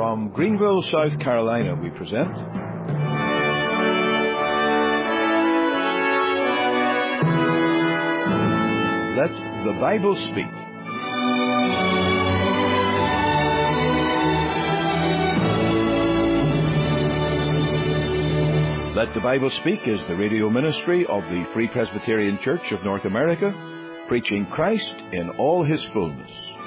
From Greenville, South Carolina, we present Let the Bible Speak. Let the Bible Speak is the radio ministry of the Free Presbyterian Church of North America, preaching Christ in all His fullness.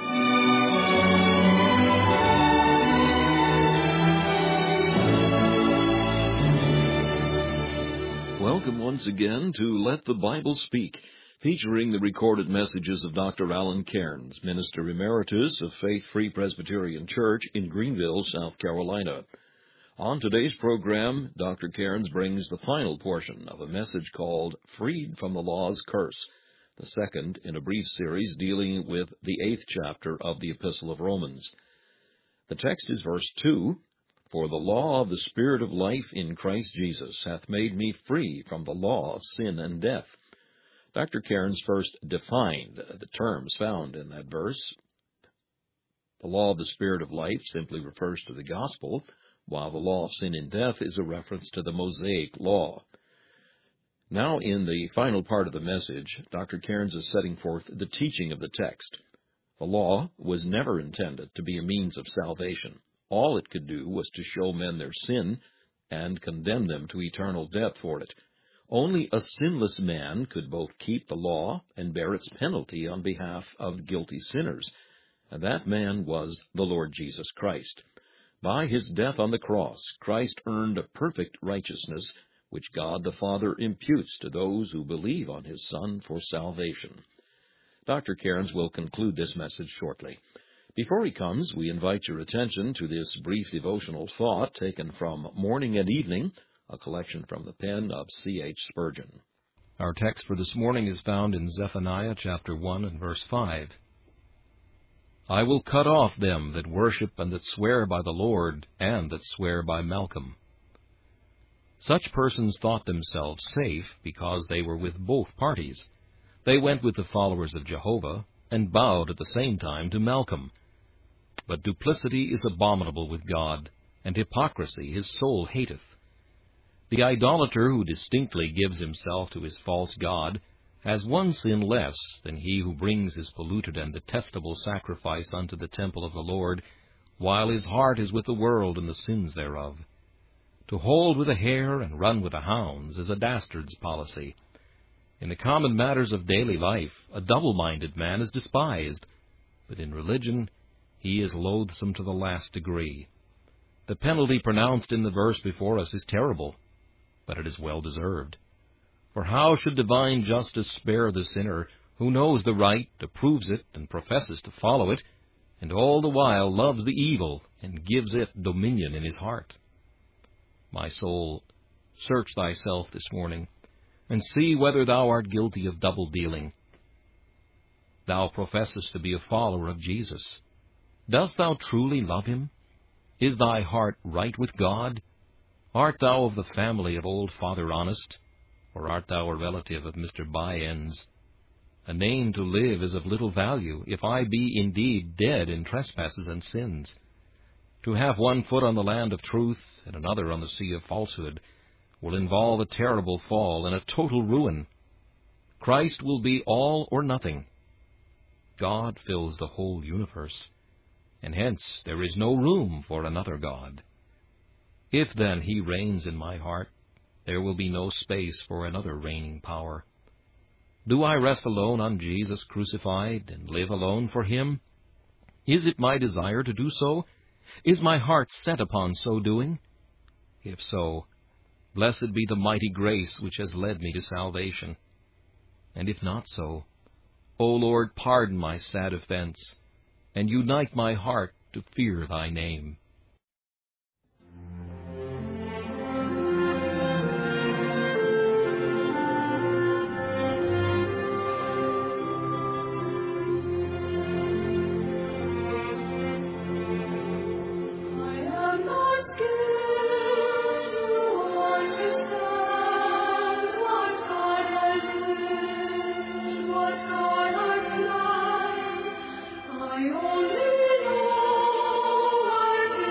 Welcome once again to Let the Bible Speak, featuring the recorded messages of Dr. Alan Cairns, Minister Emeritus of Faith Free Presbyterian Church in Greenville, South Carolina. On today's program, Dr. Cairns brings the final portion of a message called Freed from the Law's Curse, the second in a brief series dealing with the 8th chapter of the Epistle of Romans. The text is verse 2, "For the law of the Spirit of life in Christ Jesus hath made me free from the law of sin and death." Dr. Cairns first defined the terms found in that verse. The law of the Spirit of life simply refers to the gospel, while the law of sin and death is a reference to the Mosaic law. Now, in the final part of the message, Dr. Cairns is setting forth the teaching of the text. The law was never intended to be a means of salvation. All it could do was to show men their sin and condemn them to eternal death for it. Only a sinless man could both keep the law and bear its penalty on behalf of guilty sinners, and that man was the Lord Jesus Christ. By His death on the cross, Christ earned a perfect righteousness, which God the Father imputes to those who believe on His Son for salvation. Dr. Cairns will conclude this message shortly. Before he comes, we invite your attention to this brief devotional thought taken from Morning and Evening, a collection from the pen of C.H. Spurgeon. Our text for this morning is found in Zephaniah chapter 1 and verse 5. "I will cut off them that worship and that swear by the Lord, and that swear by Malcham." Such persons thought themselves safe because they were with both parties. They went with the followers of Jehovah, and bowed at the same time to Malcham. But duplicity is abominable with God, and hypocrisy His soul hateth. The idolater who distinctly gives himself to his false god has one sin less than he who brings his polluted and detestable sacrifice unto the temple of the Lord, while his heart is with the world and the sins thereof. To hold with a hare and run with the hounds is a dastard's policy. In the common matters of daily life, a double-minded man is despised, but in religion he is loathsome to the last degree. The penalty pronounced in the verse before us is terrible, but it is well deserved. For how should divine justice spare the sinner who knows the right, approves it, and professes to follow it, and all the while loves the evil and gives it dominion in his heart? My soul, search thyself this morning, and see whether thou art guilty of double-dealing. Thou professest to be a follower of Jesus. Dost thou truly love Him? Is thy heart right with God? Art thou of the family of old Father Honest, or art thou a relative of Mr. By-ends? A name to live is of little value, if I be indeed dead in trespasses and sins. To have one foot on the land of truth and another on the sea of falsehood will involve a terrible fall and a total ruin. Christ will be all or nothing. God fills the whole universe, and hence there is no room for another God. If then He reigns in my heart, there will be no space for another reigning power. Do I rest alone on Jesus crucified and live alone for Him? Is it my desire to do so? Is my heart set upon so doing? If so, blessed be the mighty grace which has led me to salvation. And if not so, O Lord, pardon my sad offense, and unite my heart to fear Thy name. I only know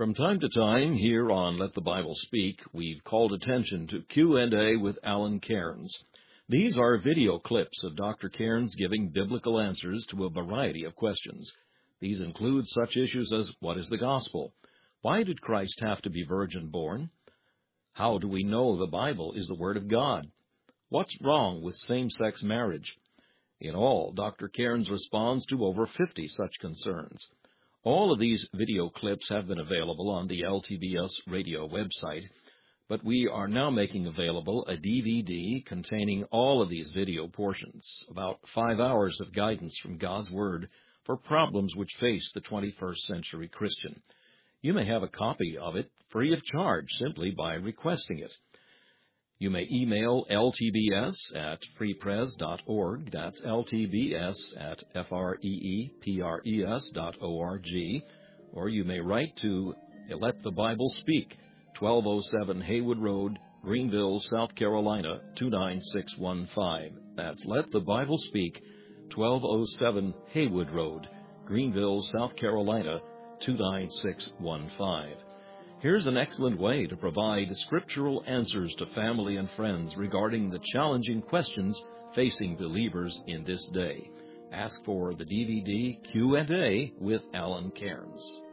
From time to time, here on Let the Bible Speak, we've called attention to Q&A with Alan Cairns. These are video clips of Dr. Cairns giving biblical answers to a variety of questions. These include such issues as, what is the gospel? Why did Christ have to be virgin-born? How do we know the Bible is the Word of God? What's wrong with same-sex marriage? In all, Dr. Cairns responds to over 50 such concerns. All of these video clips have been available on the LTBS radio website, but we are now making available a DVD containing all of these video portions, about 5 hours of guidance from God's Word for problems which face the 21st century Christian. You may have a copy of it free of charge simply by requesting it. You may email ltbs@freepres.org, that's ltbs@freepres.org, or you may write to Let the Bible Speak, 1207 Haywood Road, Greenville, South Carolina, 29615. That's Let the Bible Speak, 1207 Haywood Road, Greenville, South Carolina, 29615. Here's an excellent way to provide scriptural answers to family and friends regarding the challenging questions facing believers in this day. Ask for the DVD Q&A with Alan Cairns.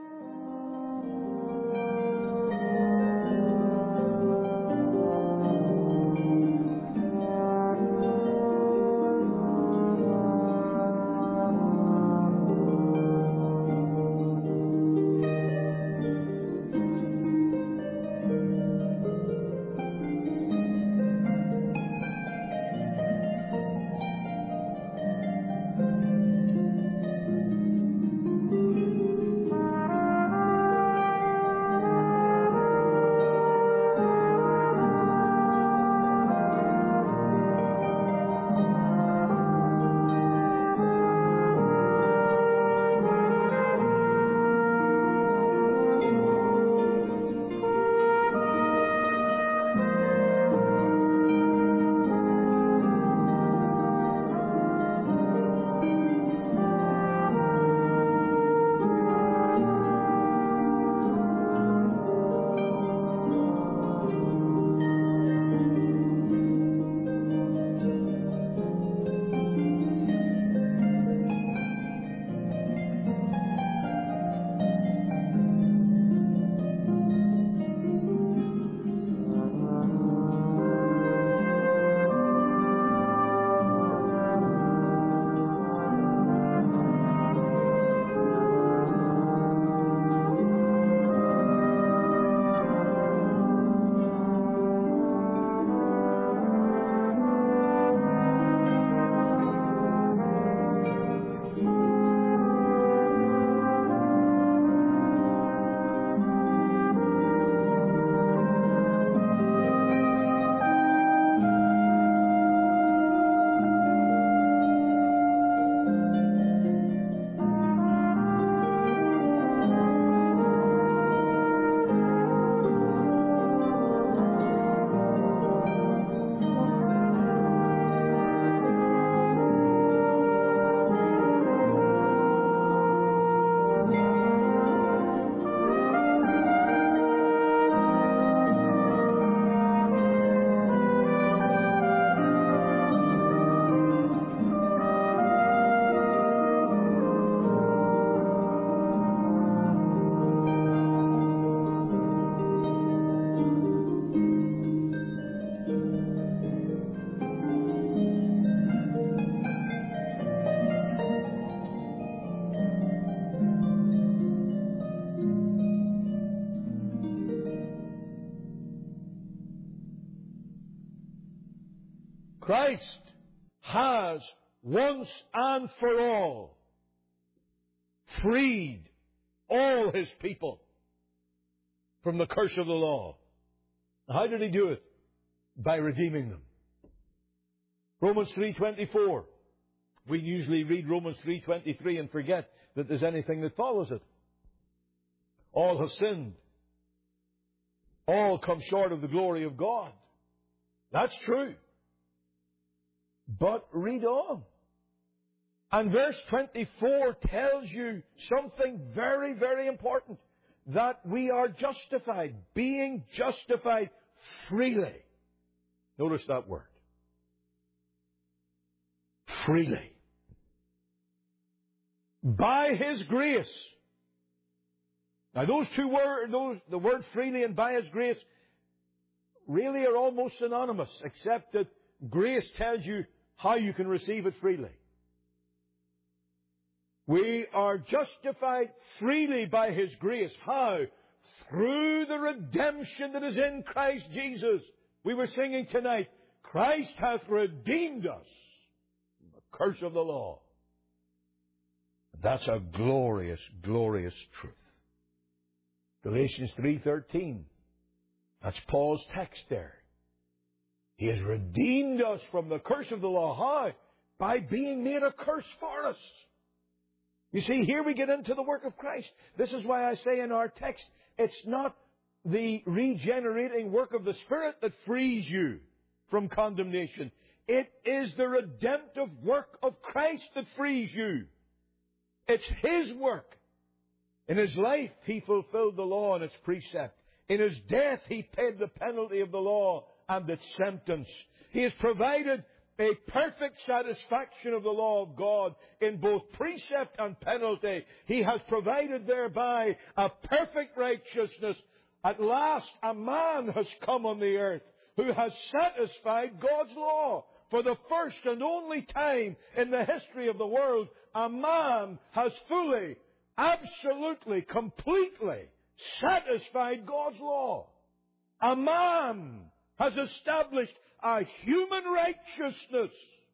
Christ has once and for all freed all His people from the curse of the law. How did He do it? By redeeming them. Romans 3:24. We usually read Romans 3:23 and forget that there's anything that follows it. All have sinned. All come short of the glory of God. That's true. But read on. And verse 24 tells you something very, very important. that we are justified, being justified freely. Notice that word. Freely. By His grace. Now those two words, the word freely and by His grace, really are almost synonymous, except that grace tells you how you can receive it freely. We are justified freely by His grace. How? Through the redemption that is in Christ Jesus. We were singing tonight, Christ hath redeemed us from the curse of the law. That's a glorious, glorious truth. Galatians 3:13. That's Paul's text there. He has redeemed us from the curse of the law. How? By being made a curse for us. You see, here we get into the work of Christ. This is why I say in our text, it's not the regenerating work of the Spirit that frees you from condemnation. It is the redemptive work of Christ that frees you. It's His work. In His life, He fulfilled the law and its precept. In His death, He paid the penalty of the law and its sentence. He has provided a perfect satisfaction of the law of God in both precept and penalty. He has provided thereby a perfect righteousness. At last, a man has come on the earth who has satisfied God's law. For the first and only time in the history of the world, a man has fully, absolutely, completely satisfied God's law. A man has established a human righteousness.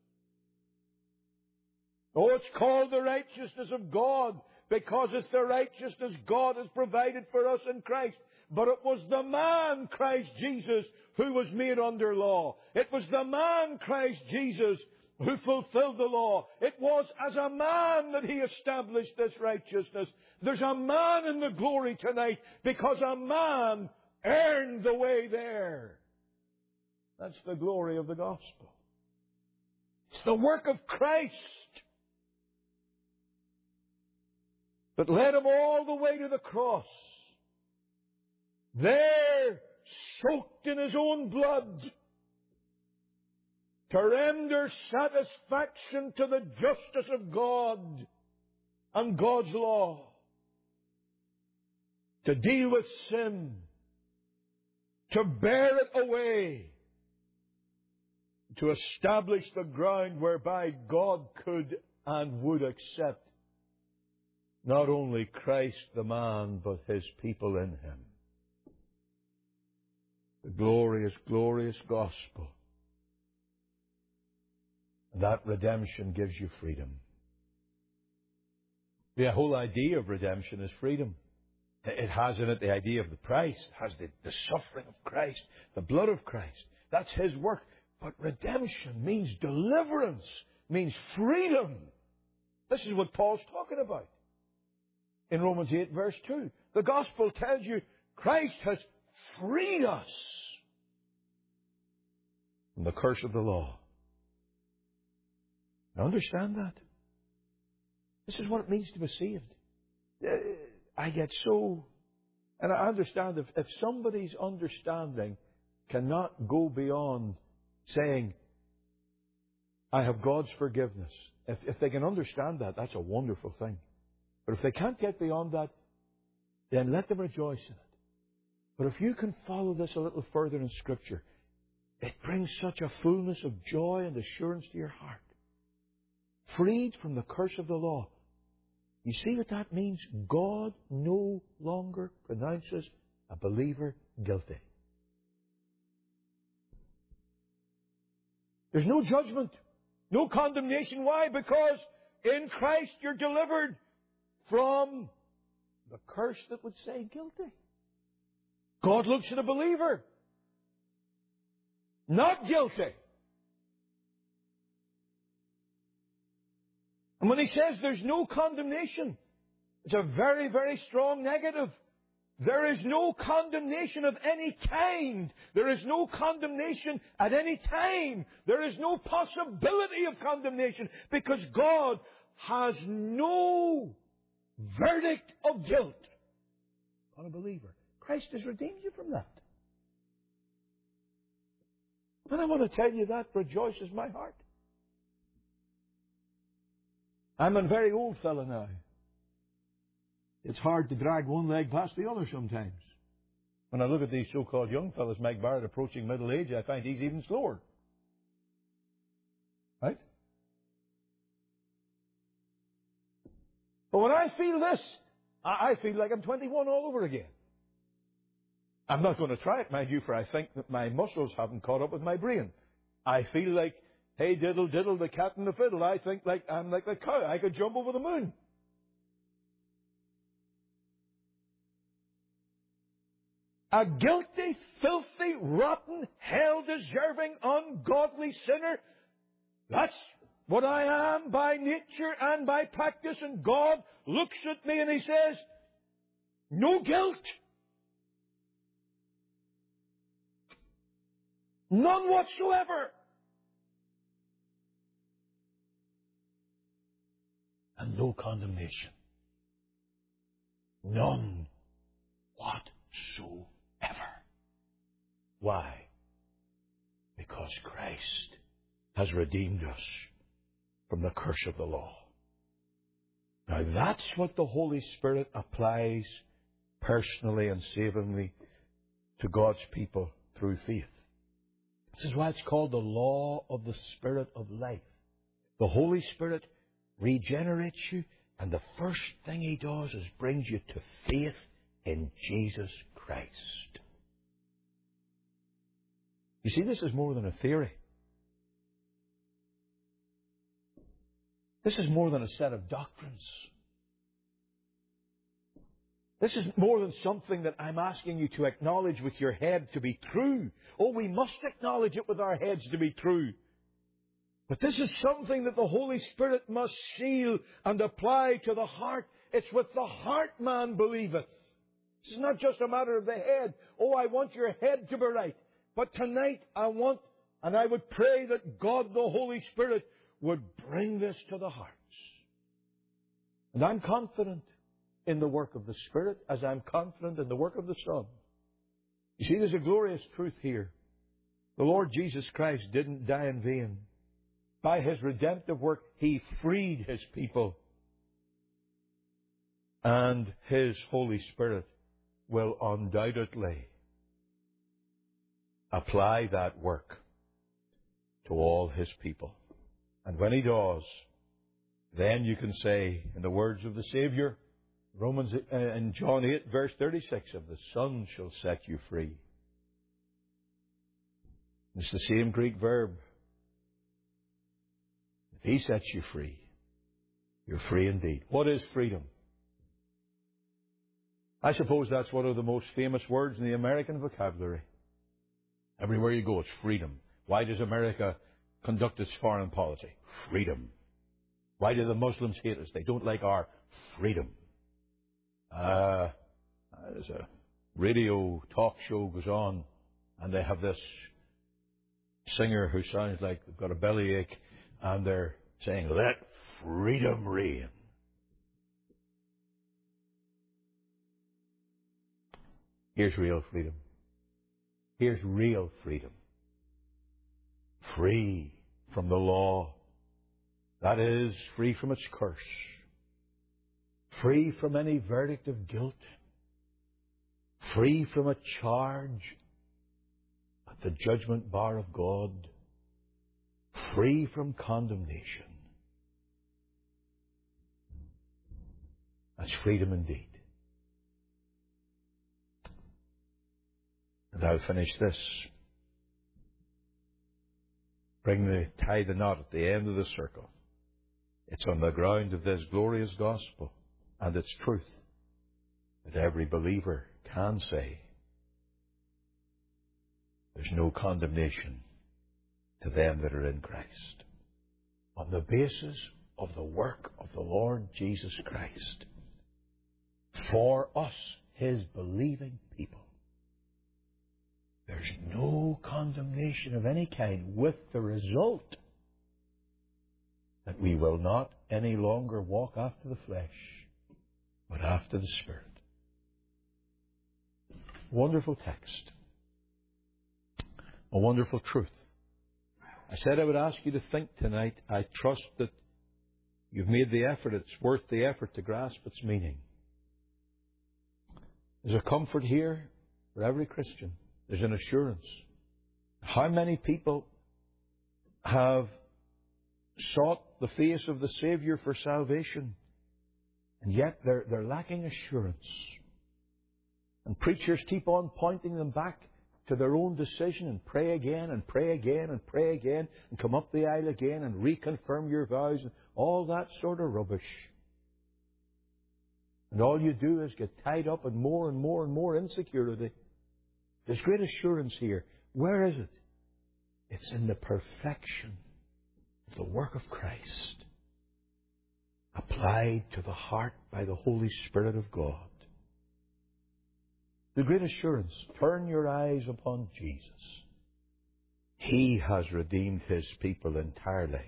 Oh, it's called the righteousness of God because it's the righteousness God has provided for us in Christ. But it was the man, Christ Jesus, who was made under law. It was the man, Christ Jesus, who fulfilled the law. It was as a man that He established this righteousness. There's a man in the glory tonight because a man earned the way there. That's the glory of the gospel. It's the work of Christ that led Him all the way to the cross. There, soaked in His own blood, to render satisfaction to the justice of God and God's law, to deal with sin, to bear it away, to establish the ground whereby God could and would accept not only Christ the man, but His people in Him. The glorious, glorious gospel. That redemption gives you freedom. The whole idea of redemption is freedom. It has in it the idea of the price. It has the suffering of Christ, the blood of Christ. That's His work. But redemption means deliverance, means freedom. This is what Paul's talking about in Romans 8 verse 2. The gospel tells you Christ has freed us from the curse of the law. Now understand that. This is what it means to be saved. I get so... And I understand if somebody's understanding cannot go beyond saying, I have God's forgiveness. If they can understand that, that's a wonderful thing. But if they can't get beyond that, then let them rejoice in it. But if you can follow this a little further in Scripture, it brings such a fullness of joy and assurance to your heart. Freed from the curse of the law. You see what that means? God no longer pronounces a believer guilty. There's no judgment, no condemnation. Why? Because in Christ you're delivered from the curse that would say guilty. God looks at a believer, not guilty. And when He says there's no condemnation, it's a very, very strong negative. There is no condemnation of any kind. There is no condemnation at any time. There is no possibility of condemnation because God has no verdict of guilt on a believer. Christ has redeemed you from that. And I want to tell you that rejoices my heart. I'm a very old fella now. It's hard to drag one leg past the other sometimes. When I look at these so-called young fellas, Mike Barrett, approaching middle age, I find he's even slower. Right? But when I feel this, I feel like I'm 21 all over again. I'm not going to try it, mind you, for I think that my muscles haven't caught up with my brain. I feel like, hey, diddle, diddle, the cat and the fiddle. I think like I'm like the cow. I could jump over the moon. A guilty, filthy, rotten, hell-deserving, ungodly sinner. That's what I am by nature and by practice. And God looks at me and He says, no guilt. None whatsoever. And no condemnation. None whatsoever. Why? Because Christ has redeemed us from the curse of the law. Now that's what the Holy Spirit applies personally and savingly to God's people through faith. This is why it's called the law of the Spirit of life. The Holy Spirit regenerates you, and the first thing He does is brings you to faith in Jesus Christ. You see, this is more than a theory. This is more than a set of doctrines. This is more than something that I'm asking you to acknowledge with your head to be true. Oh, we must acknowledge it with our heads to be true. But this is something that the Holy Spirit must seal and apply to the heart. It's with the heart man believeth. This is not just a matter of the head. Oh, I want your head to be right. But tonight I want, and I would pray that God the Holy Spirit would bring this to the hearts. And I'm confident in the work of the Spirit as I'm confident in the work of the Son. You see, there's a glorious truth here. The Lord Jesus Christ didn't die in vain. By His redemptive work, He freed His people. And His Holy Spirit will undoubtedly apply that work to all His people. And when He does, then you can say, in the words of the Savior, Romans in John 8, verse 36, of the Son shall set you free. It's the same Greek verb. If He sets you free, you're free indeed. What is freedom? I suppose that's one of the most famous words in the American vocabulary. Everywhere you go, it's freedom. Why does America conduct its foreign policy? Freedom. Why do the Muslims hate us? They don't like our freedom. There's a radio talk show goes on, and they have this singer who sounds like they've got a bellyache, and they're saying, "Let freedom reign." Here's real freedom. Here's real freedom. Free from the law. That is, free from its curse. Free from any verdict of guilt. Free from a charge at the judgment bar of God. Free from condemnation. That's freedom indeed. And I'll finish this. Tie the knot at the end of the circle. It's on the ground of this glorious gospel and its truth that every believer can say, there's no condemnation to them that are in Christ. On the basis of the work of the Lord Jesus Christ. For us, His believing people. There's no condemnation of any kind, with the result that we will not any longer walk after the flesh, but after the Spirit. Wonderful text. A wonderful truth. I said I would ask you to think tonight. I trust that you've made the effort. It's worth the effort to grasp its meaning. There's a comfort here for every Christian. There's an assurance. How many people have sought the face of the Savior for salvation, and yet they're lacking assurance. And preachers keep on pointing them back to their own decision, and pray again, and pray again, and pray again, and come up the aisle again, and reconfirm your vows, and all that sort of rubbish. And all you do is get tied up in more and more and more insecurity. There's great assurance here. Where is it? It's in the perfection of the work of Christ, applied to the heart by the Holy Spirit of God. The great assurance, turn your eyes upon Jesus. He has redeemed His people entirely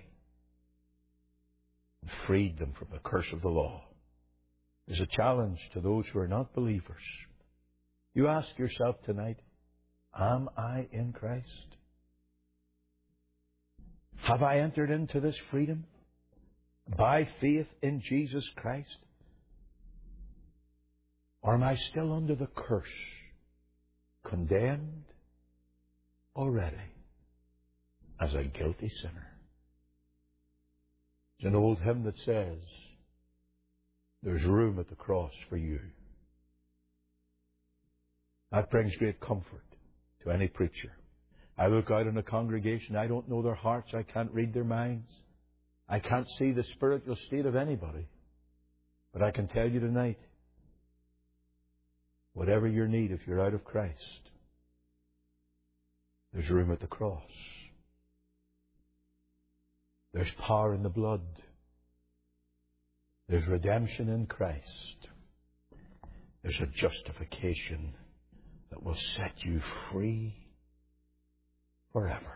and freed them from the curse of the law. There's a challenge to those who are not believers. You ask yourself tonight, am I in Christ? Have I entered into this freedom by faith in Jesus Christ? Or am I still under the curse, condemned already as a guilty sinner? There's an old hymn that says, there's room at the cross for you. That brings great comfort to any preacher. I look out on a congregation, I don't know their hearts, I can't read their minds, I can't see the spiritual state of anybody. But I can tell you tonight, whatever your need, if you're out of Christ, there's room at the cross. There's power in the blood. There's redemption in Christ. There's a justification that will set you free forever.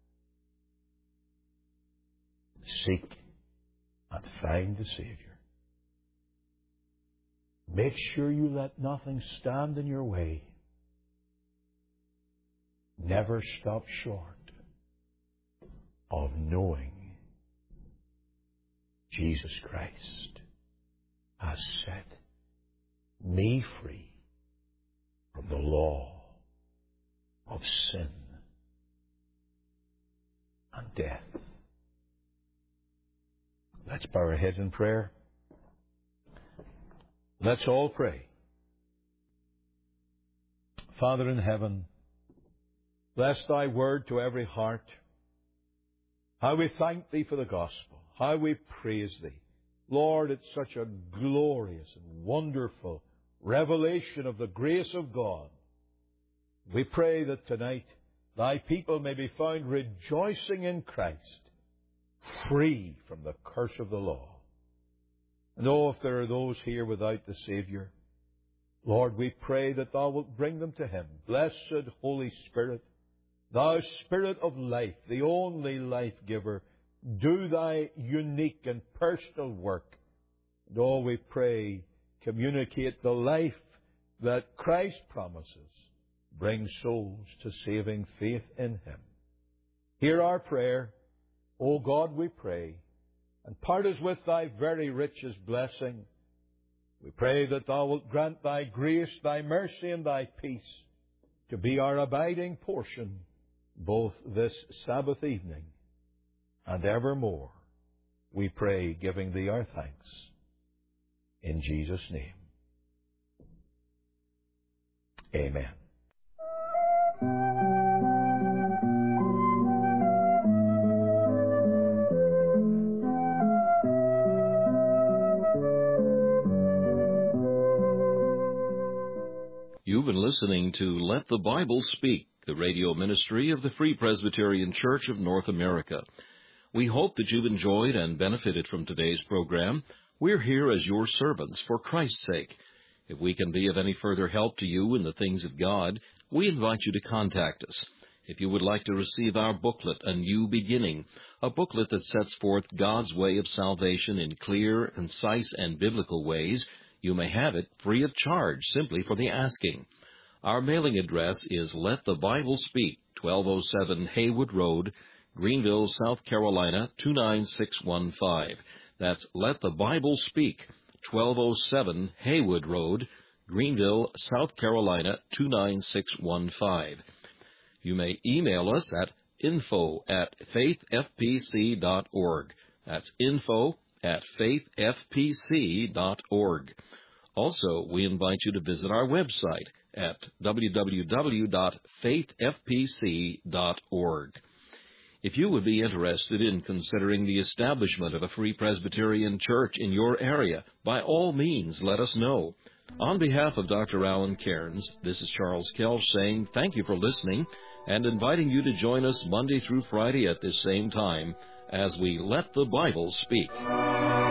Seek and find the Savior. Make sure you let nothing stand in your way. Never stop short of knowing Jesus Christ has set me free from the law of sin and death. Let's bow our heads in prayer. Let's all pray. Father in heaven, bless Thy word to every heart. How we thank Thee for the gospel. How we praise Thee. Lord, it's such a glorious and wonderful revelation of the grace of God. We pray that tonight Thy people may be found rejoicing in Christ, free from the curse of the law. And oh, if there are those here without the Savior, Lord, we pray that Thou wilt bring them to Him. Blessed Holy Spirit, Thou Spirit of life, the only life giver, do Thy unique and personal work. And oh, we pray, communicate the life that Christ promises. Bring souls to saving faith in Him. Hear our prayer. O God, we pray, and part us with Thy very richest blessing. We pray that Thou wilt grant Thy grace, Thy mercy, and Thy peace to be our abiding portion, both this Sabbath evening and evermore. We pray, giving Thee our thanks. In Jesus' name. Amen. You've been listening to Let the Bible Speak, the radio ministry of the Free Presbyterian Church of North America. We hope that you've enjoyed and benefited from today's program. We're here as your servants for Christ's sake. If we can be of any further help to you in the things of God, we invite you to contact us. If you would like to receive our booklet, A New Beginning, a booklet that sets forth God's way of salvation in clear, concise, and biblical ways, you may have it free of charge, simply for the asking. Our mailing address is Let the Bible Speak, 1207 Haywood Road, Greenville, South Carolina, 29615. That's Let the Bible Speak, 1207 Haywood Road, Greenville, South Carolina, 29615. You may email us at info@faithfpc.org. That's info@faithfpc.org. Also, we invite you to visit our website at www.faithfpc.org. If you would be interested in considering the establishment of a Free Presbyterian Church in your area, by all means, let us know. On behalf of Dr. Alan Cairns, this is Charles Kelch saying thank you for listening and inviting you to join us Monday through Friday at this same time as we Let the Bible Speak.